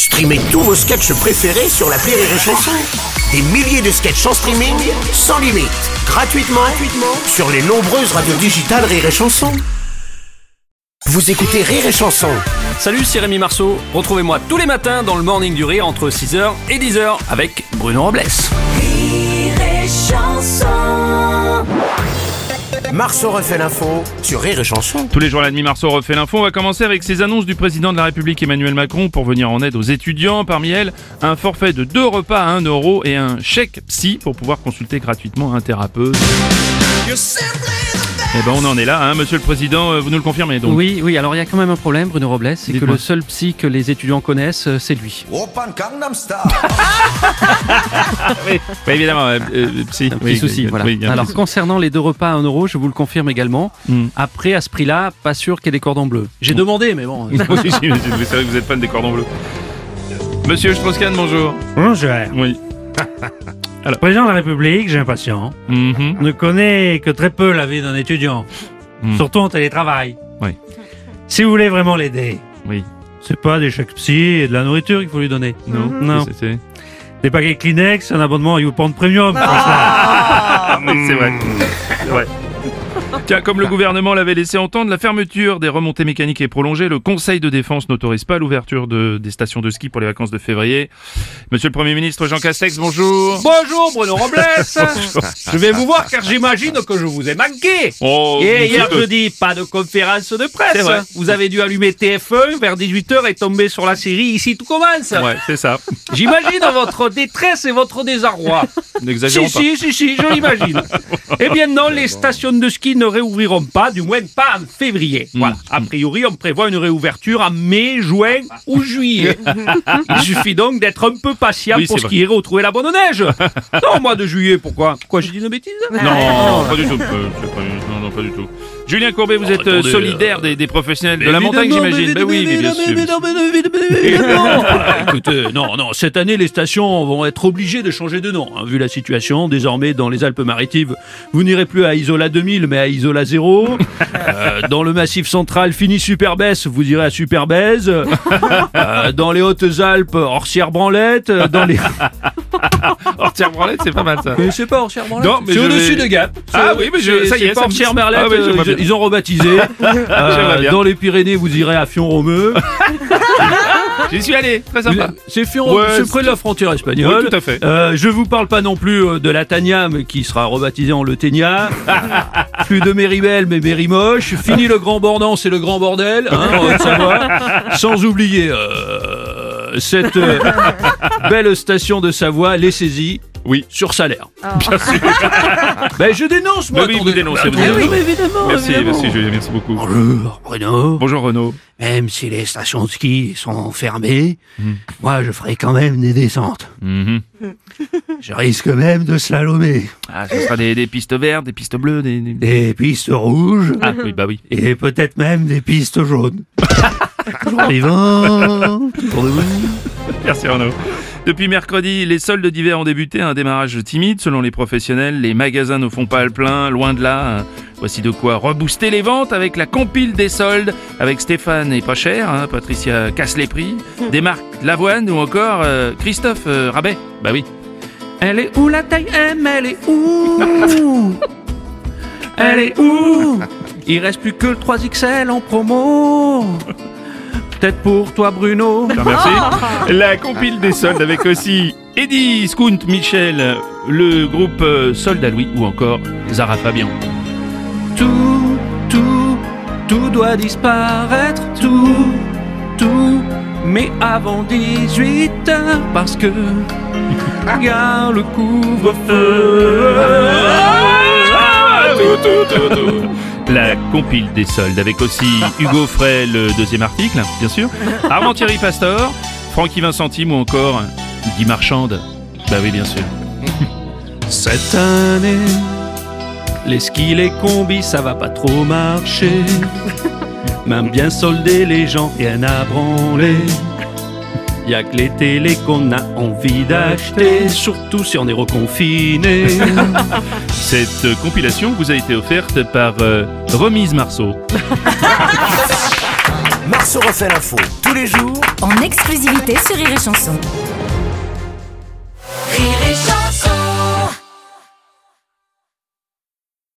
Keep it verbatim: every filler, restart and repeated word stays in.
Streamez tous vos sketchs préférés sur l'appli Rire et Chanson. Des milliers de sketchs en streaming, sans limite, gratuitement, gratuitement sur les nombreuses radios digitales Rire et Chanson. Vous écoutez Rire et Chanson. Salut, c'est Rémi Marceau. Retrouvez-moi tous les matins dans le Morning du Rire entre six heures et dix heures avec Bruno Robles. Rire et Chanson. Marceau refait l'info sur Rire et Chanson. Tous les jours à la demi, Marceau refait l'info. On va commencer avec ces annonces du président de la République Emmanuel Macron pour venir en aide aux étudiants. Parmi elles, un forfait de deux repas à un euro et un chèque psy pour pouvoir consulter gratuitement un thérapeute. Eh ben on en est là, hein, monsieur le président, vous nous le confirmez donc. Oui, oui, alors il y a quand même un problème, Bruno Robles, c'est Dites-moi. que le seul psy que les étudiants connaissent, c'est lui. Open Gangnam Style. oui, oui, évidemment, euh, euh, psy. Un petit Oui, souci, oui, voilà. oui, il y a un Alors petit- concernant les deux repas à un euro, je vous le confirme également. Mm. Après, à ce prix-là, pas sûr qu'il y ait des cordons bleus. J'ai demandé, mais bon. Oui, si, si, vous savez que vous êtes fan des cordons bleus. Monsieur Strauss-Kahn, bonjour. Bonjour. Oui. Le président de la République, j'ai l'impression, Mhm. ne connaît que très peu la vie d'un étudiant, Mm. surtout en télétravail. Oui. Si vous voulez vraiment l'aider, Oui. c'est pas des chèques psy et de la nourriture qu'il faut lui donner. Non. Non. C'est- c'est- Des paquets Kleenex, un abonnement à YouPorn Premium. Ah, oui, c'est vrai. C'est vrai. Tiens, comme le gouvernement l'avait laissé entendre, la fermeture des remontées mécaniques est prolongée. Le Conseil de défense n'autorise pas l'ouverture de, des stations de ski pour les vacances de février. Monsieur le Premier ministre Jean Castex, bonjour. Bonjour Bruno Robles. Je vais vous voir car j'imagine que je vous ai manqué. Oh, Et hier monsieur- jeudi, pas de conférence de C'est presse. vrai. Vous avez dû allumer T F un vers dix-huit heures et tomber sur la série Ici tout commence. Ouais, c'est ça. J'imagine votre détresse et votre désarroi. N'exagérons Si, pas. si, si, si, je l'imagine. Eh bien non, les stations de ski ne réouvriront pas, du moins pas en février. Voilà. A priori, on prévoit une réouverture en mai, juin ou juillet. Il suffit donc d'être un peu patient Oui, pour c'est skier et retrouver la bonne neige. Non, au mois de juillet, pourquoi Pourquoi j'ai dit une bêtise? Non, pas du tout. Euh, c'est pas- non, non, pas du tout. Julien Courbet, vous êtes euh, attendez, solidaire des, des professionnels de la montagne, Évidemment, j'imagine. Ben oui, mais bien sûr. Évidemment. Écoutez, non, non, cette année, les stations vont être obligées de changer de nom. hein, vu la situation, désormais, dans les Alpes-Maritimes, vous n'irez plus à Isola deux mille, mais à Isola zéro. Euh, dans le Massif central, fini Superbès, vous irez à Superbèze. Euh, dans les Hautes-Alpes, Orsières-Branlette. Dans les... Ortière-Branlette, c'est pas mal ça. Mais c'est pas Orsières-Branlette. Non, mais c'est je au-dessus vais- de Gap. Ah C'est- oui, mais je- c'est- ça y est, c'est pas ça me- Orsières-Merlette, Ah oui, je vois euh, bien. ils ont rebaptisé. Euh, J'aimerais bien. dans les Pyrénées, vous irez à Fion-Romeu. J'y suis allé, très sympa. C'est Fion, Ouais, c'est près de la frontière espagnole. Oui, tout à fait. Euh, je vous parle pas non plus euh, de la Tania, mais qui sera rebaptisée en Le Ténia. Plus de Méribel, mais Mérimoche. Fini le Grand Bornand, c'est le Grand Bordel. Hein, en Haute-Savoie. Sans oublier euh, cette euh, belle station de Savoie, les saisies. Oui. Sur salaire. Bien sûr. Ben, je dénonce, moi. Bah oui, vous attendez. dénoncez, vous Mais dénoncez. oui, mais évidemment, Merci, évidemment. merci Julien, merci beaucoup. Bonjour, Bruno. Bonjour Renaud. Même si les stations de ski sont fermées, Mm. moi, je ferai quand même des descentes. Mhm. Je risque même de slalomer. Ah, ce sera des, des pistes vertes, des pistes bleues, des... des- Des pistes rouges. Ah oui, bah oui. Et peut-être même des pistes jaunes. Toujours vivant. Toujours debout. Merci Renaud. Depuis mercredi, les soldes d'hiver ont débuté, un démarrage timide selon les professionnels. Les magasins ne font pas le plein, loin de là. Voici de quoi rebooster les ventes avec la compile des soldes avec Stéphane et pas cher, hein, Patricia casse les prix, des marques Lavoine ou encore euh, Christophe euh, Rabais. Bah oui. Elle est où la taille M? Elle est où? Elle est où? Il reste plus que le trois X L en promo. Peut-être pour toi, Bruno. Je te remercie. La compile des soldes avec aussi Eddie, Skunt, Michel, le groupe euh, Solde à Louis ou encore Zara Fabian. Tout, tout, tout doit disparaître. Tout, tout. Mais avant dix-huit heures, parce que regarde le couvre-feu. Tout, tout, tout, tout. La compile des soldes avec aussi Hugo Frey, le deuxième article, bien sûr, Armand Thierry Pastor, Francky Vincentime ou encore Guy Marchande. Bah oui, bien sûr. Cette année, les skis, les combis, ça va pas trop marcher. Même bien soldés, les gens rien à branler. Y'a que les télés qu'on a envie d'acheter, surtout si on est reconfiné. Cette compilation vous a été offerte par euh, Remise Marceau. Marceau Marceau refait l'info tous les jours En exclusivité sur Rire et Chanson.